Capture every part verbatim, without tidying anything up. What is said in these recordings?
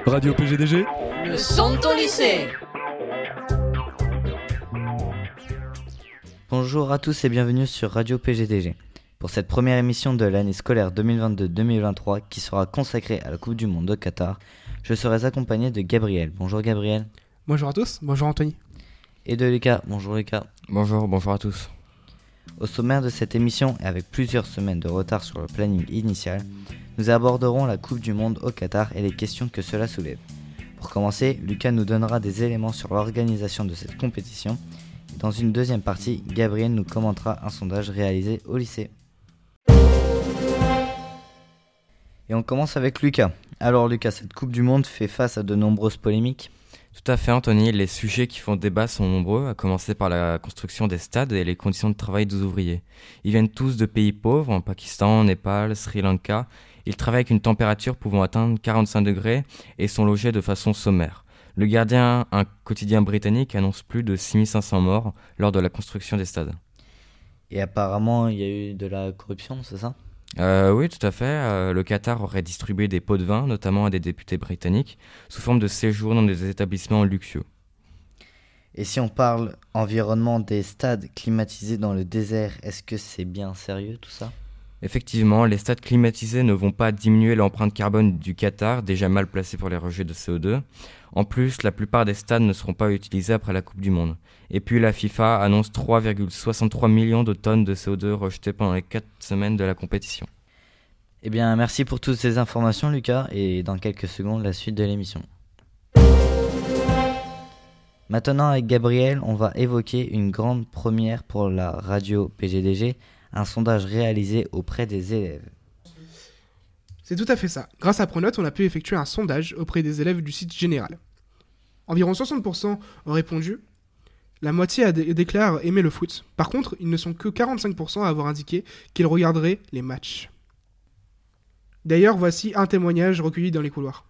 Radio P G D G, le son de ton lycée. Bonjour à tous et bienvenue sur Radio P G D G. Pour cette première émission de l'année scolaire deux mille vingt-deux deux mille vingt-trois qui sera consacrée à la Coupe du Monde au Qatar, je serai accompagné de Gabriel. Bonjour Gabriel. Bonjour à tous, bonjour Anthony. Et de Lucas. Bonjour Lucas. Bonjour, bonjour à tous. Au sommaire de cette émission, et avec plusieurs semaines de retard sur le planning initial, nous aborderons la Coupe du Monde au Qatar et les questions que cela soulève. Pour commencer, Lucas nous donnera des éléments sur l'organisation de cette compétition. Et dans une deuxième partie, Gabriel nous commentera un sondage réalisé au lycée. Et on commence avec Lucas. Alors Lucas, cette Coupe du Monde fait face à de nombreuses polémiques. Tout à fait Anthony, les sujets qui font débat sont nombreux, à commencer par la construction des stades et les conditions de travail des ouvriers. Ils viennent tous de pays pauvres, en Pakistan, Népal, Sri Lanka. Ils travaillent avec une température pouvant atteindre quarante-cinq degrés et sont logés de façon sommaire. Le Guardian, un quotidien britannique, annonce plus de six mille cinq cents morts lors de la construction des stades. Et apparemment, il y a eu de la corruption, c'est ça ? Euh, oui, tout à fait. Euh, le Qatar aurait distribué des pots de vin, notamment à des députés britanniques, sous forme de séjour dans des établissements luxueux. Et si on parle environnement des stades climatisés dans le désert, est-ce que c'est bien sérieux tout ça ? Effectivement, les stades climatisés ne vont pas diminuer l'empreinte carbone du Qatar, déjà mal placé pour les rejets de C O deux. En plus, la plupart des stades ne seront pas utilisés après la Coupe du Monde. Et puis la FIFA annonce trois virgule soixante-trois millions de tonnes de C O deux rejetées pendant les quatre semaines de la compétition. Eh bien, merci pour toutes ces informations, Lucas, et dans quelques secondes, la suite de l'émission. Maintenant, avec Gabriel, on va évoquer une grande première pour la radio P G D G, un sondage réalisé auprès des élèves. C'est tout à fait ça. Grâce à Pronote, on a pu effectuer un sondage auprès des élèves du site général. Environ soixante pour cent ont répondu. La moitié a dé- déclare aimer le foot. Par contre, ils ne sont que quarante-cinq pour cent à avoir indiqué qu'ils regarderaient les matchs. D'ailleurs, voici un témoignage recueilli dans les couloirs.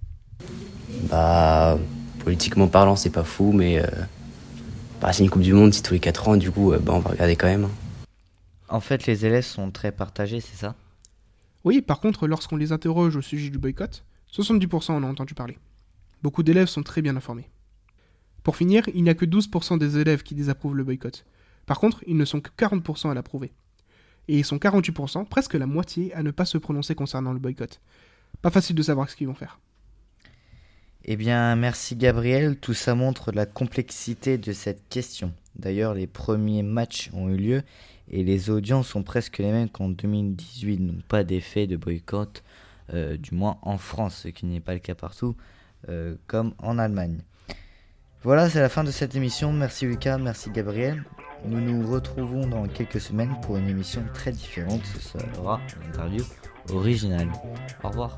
Bah, politiquement parlant, c'est pas fou, mais euh, bah, c'est une Coupe du Monde, c'est tous les quatre ans, du coup, euh, bah, on va regarder quand même. En fait, les élèves sont très partagés, c'est ça ? Oui, par contre, lorsqu'on les interroge au sujet du boycott, soixante-dix pour cent en ont entendu parler. Beaucoup d'élèves sont très bien informés. Pour finir, il n'y a que douze pour cent des élèves qui désapprouvent le boycott. Par contre, ils ne sont que quarante pour cent à l'approuver. Et ils sont quarante-huit pour cent, presque la moitié, à ne pas se prononcer concernant le boycott. Pas facile de savoir ce qu'ils vont faire. Eh bien, merci Gabriel, tout ça montre la complexité de cette question. D'ailleurs, les premiers matchs ont eu lieu et les audiences sont presque les mêmes qu'en deux mille dix-huit, donc pas d'effet de boycott, euh, du moins en France, ce qui n'est pas le cas partout, euh, comme en Allemagne. Voilà, c'est la fin de cette émission. Merci Lucas, merci Gabriel. Nous nous retrouvons dans quelques semaines pour une émission très différente. Ce sera une interview originale. Au revoir.